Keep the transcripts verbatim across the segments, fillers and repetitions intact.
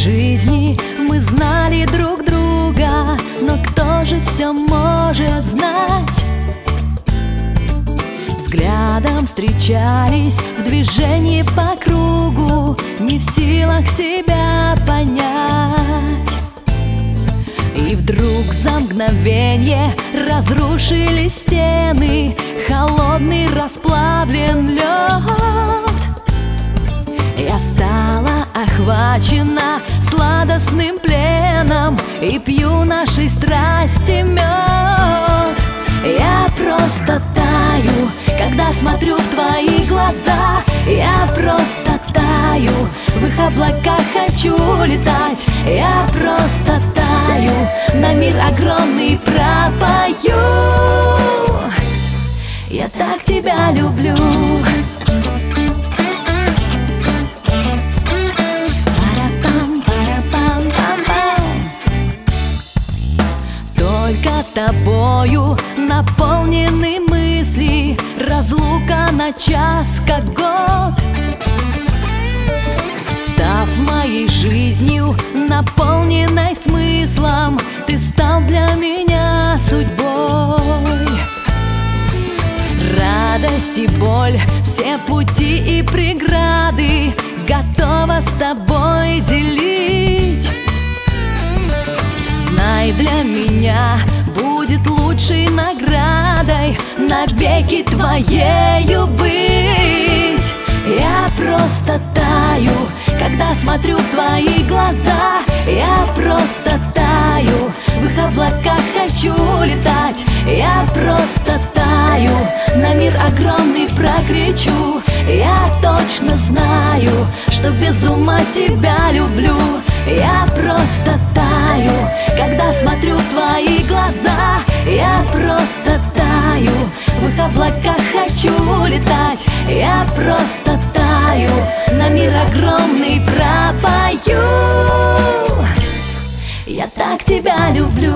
жизни мы знали друг друга, но кто же все может знать? Взглядом встречались в движении по кругу, не в силах себя понять. И вдруг за мгновенье разрушились стены, холодный расплавлен лед. Я стала охвачена сладостным пленом и пью нашей страсти мед. Я просто таю, когда смотрю в твои глаза. Я просто таю, в их облаках хочу летать. Я просто таю, на мир огромный пропою. Я так тебя люблю. Только тобою наполнены мысли, разлука на час как год. Став моей жизнью, наполненной смыслом, ты стал для меня судьбой. Радость и боль, все пути и преграды готова с тобой делить. Знай, для меня будет лучшей наградой навеки твоею быть. Я просто таю, когда смотрю в твои глаза. Я просто таю, в их облаках хочу летать. Я просто таю, на мир огромный прокричу. Я точно знаю, что без ума тебя люблю. Я просто таю, когда смотрю в твои глаза. Я просто таю, в их облаках хочу летать. Я просто таю, на мир огромный пропою. Я так тебя люблю.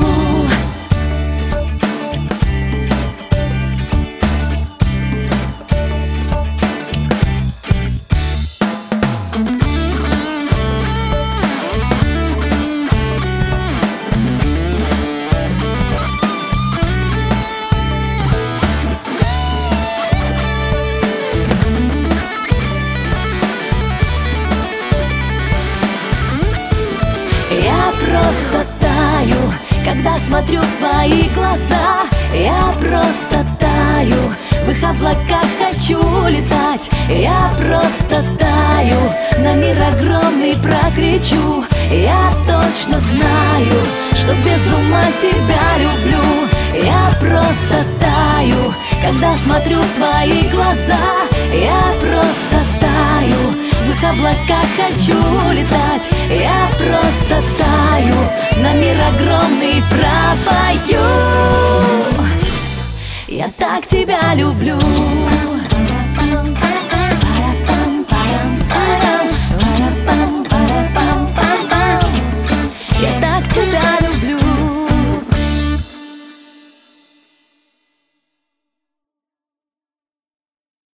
Я просто таю, когда смотрю в твои глаза. Я просто таю, в их облаках хочу летать. Я просто таю, на мир огромный прокричу. Я точно знаю, что без ума тебя люблю. Я просто таю, когда смотрю в твои глаза. Я просто таю, в их облаках хочу летать. Я просто таю, на мир огромный пропою. Я так тебя люблю.